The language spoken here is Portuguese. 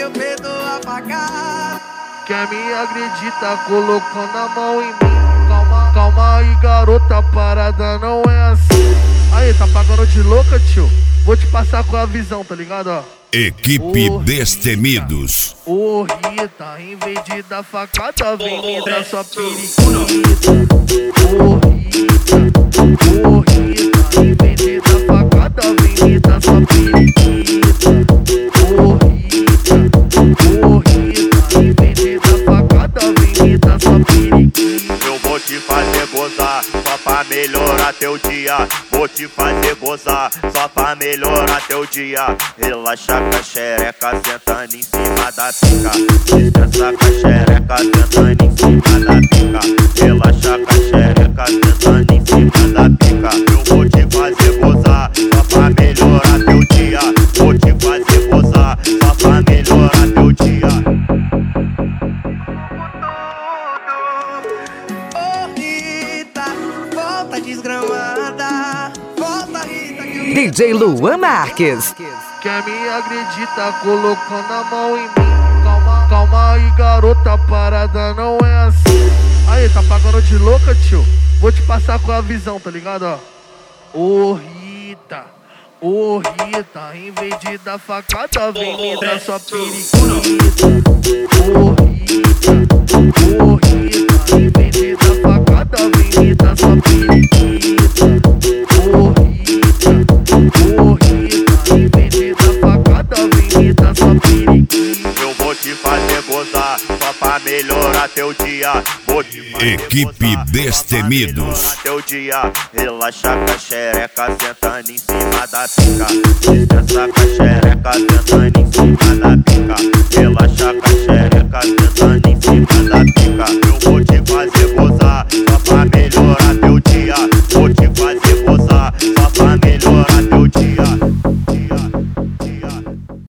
meu peito apagado. Quer me agredir, tá colocando a mão em mim. Calma, calma aí, garota, a parada não é assim. Aí, tá pagando de louca, tio? Vou te passar com a visão, tá ligado, ó? Equipe Destemidos. Ô Rita, em vez de dar facada, vem me dar sua periquita. Ô Rita, em vez de dar facada, vem me dar sua periquita. Ô Rita, em vez de dar facada, vem me dar sua periquita. Eu vou te fazer gozar, só pra melhorar teu dia. Vou te fazer gozar, só pra melhorar teu dia. Relaxa com a xereca, sentando em cima da pica. Descansa com a xereca, sentando em cima da pica. Relaxa com a xereca, sentando em cima da pica. Eu vou te fazer gozar, só pra melhorar teu dia. Vou te fazer gozar, só pra melhorar teu dia. Desgramada, volta Rita que eu... DJ Luan Marques. Quer me agredir, tá colocando a mão em mim. Calma, calma aí, garota, a parada não é assim. Aí, tá pagando de louca, tio? Vou te passar com a visão, tá ligado, ó? Ô Rita, em vez de dar facada, vem me dar sua periquita. Ô Rita, em vez de dar facada, vem me dar sua periquita. Ô Rita, em vez de dar facada, vem me dar sua periquita. Eu vou te fazer gozar, só pra melhorar teu dia. Vou te fazer Equipe gozar, Destemidos. só pra melhorar teu dia. Relaxa com a xereca, sentando em cima da pica. Descansa com a xereca, sentando em cima da pica.